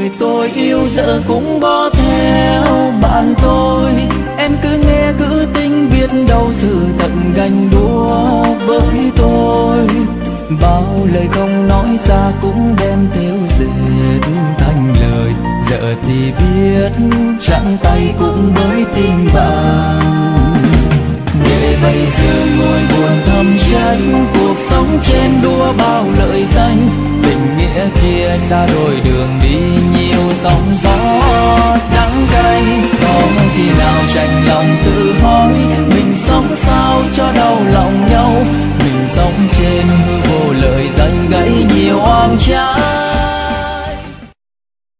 người tôi yêu giờ cũng bỏ theo bạn tôi. Em cứ nghe cứ tính biết đâu sự tận ganh đua với tôi. Bao lời không nói ra cũng đem theo dệt thành lời. Giờ thì biết trắng tay cũng mới tình bạn. Để bây giờ ngồi buồn thầm chất cuộc sống trên đua bao lợi danh. Tình nghĩa chia ta đôi đường